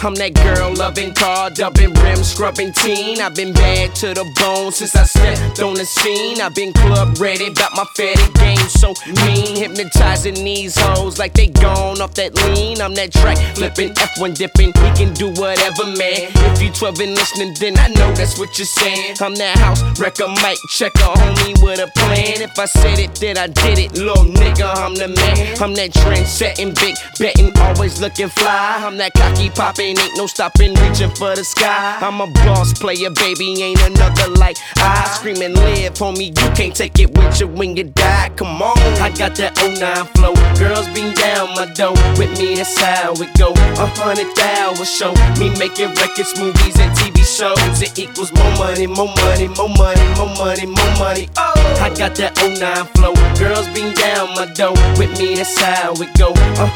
I'm that girl loving, car dubbing, rim scrubbing teen. I've been bad to the bone since I stepped on the scene. I've been club ready, got my fatty game so mean. Hypnotizing these hoes like they gone off that lean. I'm that track flipping, F1 dipping, he can do whatever, man. If you 12 and listening, then I know that's what you're saying. I'm that house wrecker, mic checker, homie with a plan. If I said it, then I did it, little nigga, I'm the man. I'm that trend setting, big betting, always looking fly. I'm that cocky popping, ain't no stopping, reaching for the sky. I'm a boss player, baby, ain't another like I. Scream and live, homie, you can't take it with you when you die. Come on, I got that 09 flow. Girls be down my dough, with me that's how it go. 100,000 show me making records, movies, and TV shows. It equals more money, more money, more money, more money, more money. Oh, I got that 09 flow. Girls be down my dough, with me that's how it go.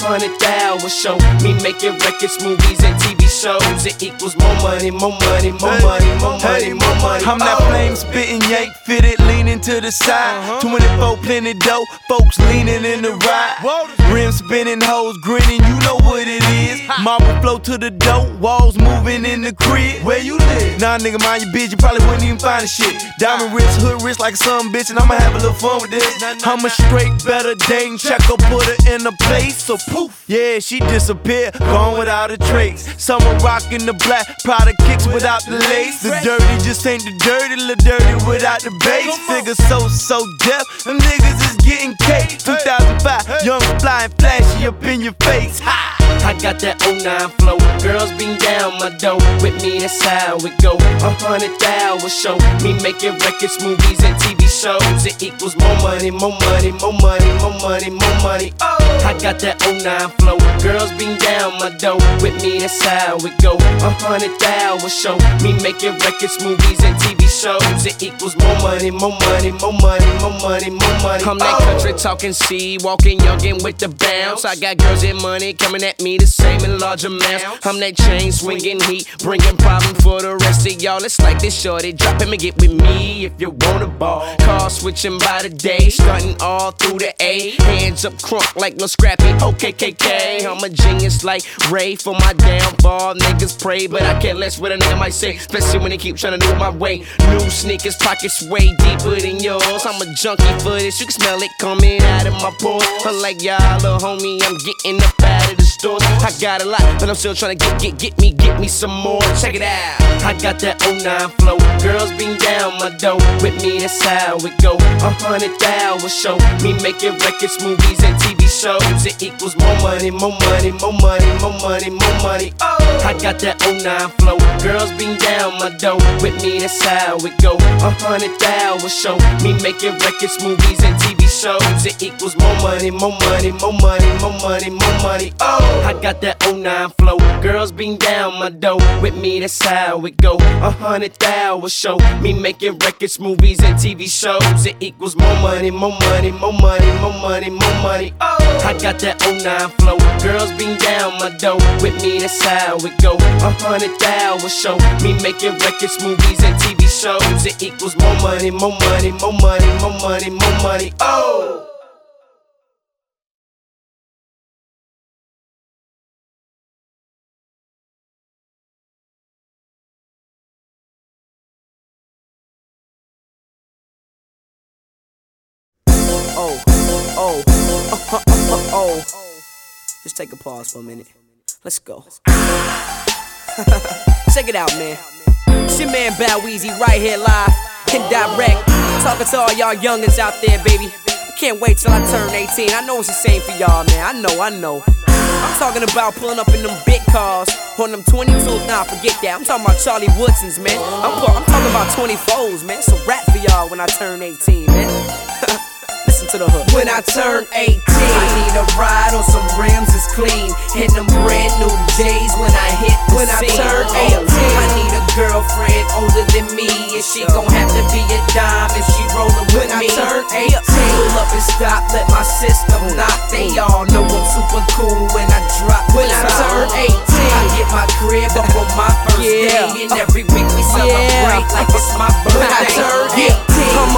100,000 show me making records, movies, and TV shows. It equals more money, more money, more money, more money, more money. I'm that flame spitting, yank fitted, leaning to the side. 24 plenty dough, folks leaning in the ride. Rim spinning, hoes grinning, you know what it is. Marble flow to the dough, walls moving in the crib. Where you live? Nah, nigga, mind your bitch, you probably wouldn't even find the shit. Diamond wrist, hood wrist like some bitch, and I'ma have a little fun with this. I'm a straight better dame, checker, put her in a place, so poof. Yeah, she disappeared, gone without a trace. Summer rockin' the black, Prada kicks without the lace. The dirty just ain't the dirty, little dirty without the bass. Figure so deaf, them niggas is getting cake. 2005, young, fly, and flashy up in your face. Ha! I got that 09 flow. Girls be down my dough, with me that's how it go. 100,000 show me making records, movies, and TV shows. It equals more money, more money, more money, more money, more money. Oh, I got that 09 flow. Girls be down my dough, with me that's how it go. 100,000 show me making records, movies, and TV shows. It equals more money, more money, more money, more money, more money. I'm that country talking, C, walking youngin' with the bounce. I got girls and money coming at me the same in large amounts. I'm that chain swinging heat, bringing problem for the rest of y'all. It's like this shorty, drop him and get with me if you want a ball. Car switching by the day, starting all through the A. Hands up crunk like Lil Scrappy, OKKK. I'm a genius like Ray for my downfall. Niggas pray, but I care less what a nigga might say, especially when they keep trying to do it my way. New sneakers, pockets way deeper than yours. I'm a junkie for this, you can smell it coming out of my pores. Unlike y'all, little homie, I'm getting up out of the stores. I got a lot, but I'm still trying to get me some more. Check it out. I got that 09 flow. Girls be down my dough, with me that's how it go. 100,000 show me making records, movies, and TV shows. It equals more money, more money, more money, more money, more money. Oh, I got that 09 flow. Girls be down my dough, with me that's how it go. 100,000 show me making records, movies, and TV shows. It equals more money, more money, more money, more money, more money. Oh, I got that 09 flow. Girls be down my dough, with me that's how it go. 100,000 show me making records, movies, and TV shows. It equals more money, more money, more money, more money, more money. Oh, I got that 09 flow. Girls be down my dough, with me that's how it go. 100,000 show me making records, movies, and TV shows. It equals more money, more money, more money, more money, more money. Oh. Just take a pause for a minute. Let's go. Check it out, man. It's your man Bow Weezy right here live and direct. Talking to all y'all youngins out there, baby. I can't wait till I turn 18. I know it's the same for y'all, man. I know. I'm talking about pulling up in them big cars on them 22s. Nah, forget that. I'm talking about Charlie Woodsons, man. I'm talking about 24s, man. It's a rap for y'all when I turn 18, man. Listen to the hook. When I turn 18, I need a ride on some rims that's clean, and them brand new J's when I hit the scene. When I turn 18, I need a girlfriend older than me, and she gon' have to be a dime if she rollin' with me. When I turn 18, pull up and stop, let my system knock. They all know I'm super cool when I drop. When I turn 18, I get my crib up on my first day, and every week we celebrate like it's my birthday. When I turn 18, I'm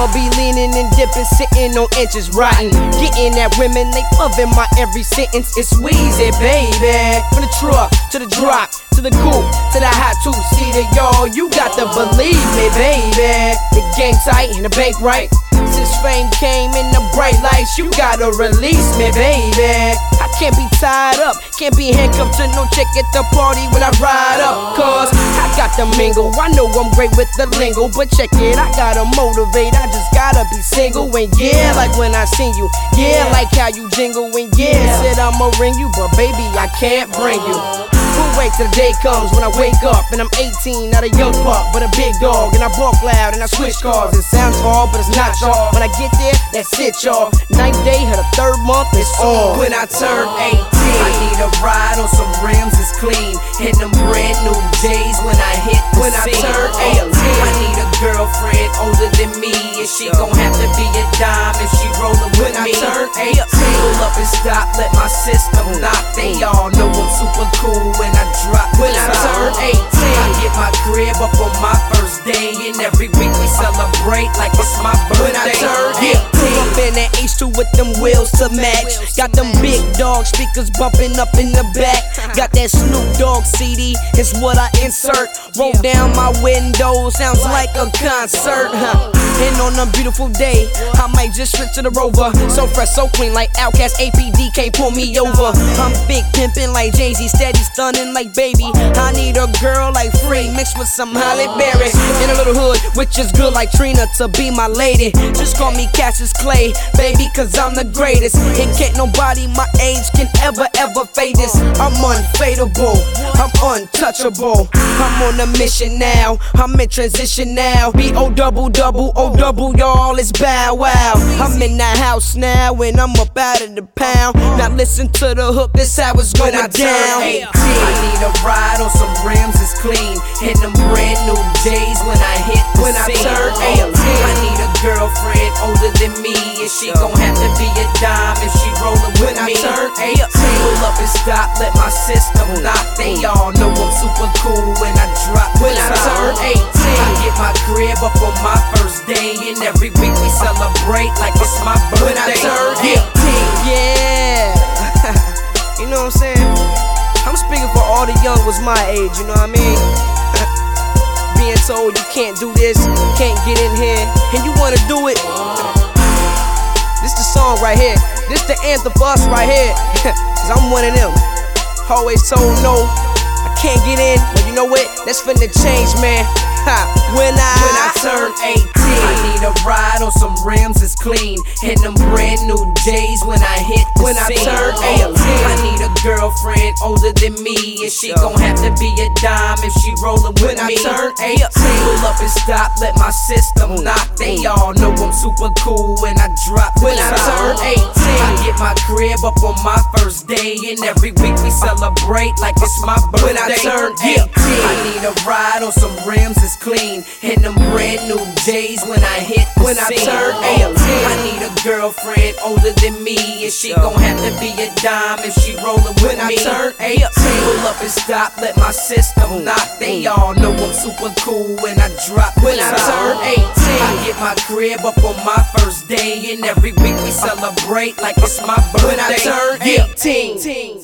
I'ma be leaning and dipping, sitting on inches, rotten. Getting at women, they loving my every sentence. It's Weezy, baby. From the truck to the drop, to the coupe, to the hot two-seater, y'all. You got to believe me, baby. The game tight and the bank right. Since fame came in the bright lights, you gotta release me, baby. I can't be tied up, can't be handcuffed to no chick at the party when I ride up. Cause I got the mingle, I know I'm great with the lingo. But check it, I gotta motivate, I just gotta be single. And yeah, like when I seen you, yeah, like how you jingle. And yeah, said I'ma ring you, but baby, I can't bring you. We'll wait till the day comes when I wake up and I'm 18, not a young pup, but a big dog. And I bark loud and I switch cars. It sounds hard, but it's not, y'all. When I get there, that's it, y'all. 9th day of the 3rd month, it's on. When I turn 18, I need a ride on some rims that's clean. Hit them brand new J's when I hit the When scene. I turn 18, I need a girlfriend older than me, and she gon' have to be a dime if she rollin' with me. When I turn 18, pull up and stop, let my system knock. They all know I'm super cool when I drop. When I turn 18, I get my crib up on my first day, and every week we celebrate like it's my birthday. When I turn 18, pull up in that H2 with them wheels to match. Got them big dog speakers bumping up in the back. Got that Snoop Dogg CD, it's what I insert. Roll down my window, sounds like a concert. And on a beautiful day, I might just switch to the Rover. So fresh, so clean, like Outkast, APD can't pull me over. I'm big pimpin' like Jay-Z, steady stunning like baby. I need a girl like Free, mixed with some Halle Berry. In a little hood, which is good like Trina to be my lady. Just call me Cassius Clay, baby, cause I'm the greatest. And can't nobody my age can ever fade this. I'm unfadable, I'm untouchable. I'm on a mission now, I'm in transition now. B-O-double-double, O-double, y'all, it's Bow Wow. I'm in the house now and I'm up out of the pound. Now listen to the hook, this how it's going down. 18, I need a ride on some rims that's clean. Hit them brand new J's when I hit the When I scene. turn 18, I need a girlfriend older than me, and she gon' have to be a dime if she rollin' with When I me. turn 18, pull up and stop, let my system knock. They all know I'm super cool when I drop. When I turn 18, I get my crib up on my first day, and every week we celebrate like it's my birthday. When I turn 18, yeah. You know what I'm saying? I'm speaking for all the young was my age, you know what I mean? Being told you can't do this, can't get in here, and you wanna do it. This the song right here. This the anthem for us right here. Cause I'm one of them. Always told no, I can't get in. But you know what? That's finna change, man. When I turn 18, I need a ride on some rims that's clean. Hit them brand new J's when I hit the When I scene. turn 18, I need a girlfriend older than me, and she gon' have to be a dime if she rollin' with When I me. turn 18, pull up and stop, let my system knock. They all know I'm super cool when I drop. When I turn 18, I get my crib up on my first day, and every week we celebrate like it's my birthday. When I turn 18, I need a ride on some rims that's clean. Hit them brand new J's when I hit the When I scene. turn 18, I need a girlfriend older than me, and she gon' have to be a dime if she rollin' with When I me. turn 18, pull up and stop, let my system knock. They all know I'm super cool when I drop. When I turn 18, I get my crib up on my first day, and every week we celebrate like it's my birthday. When I turn 18.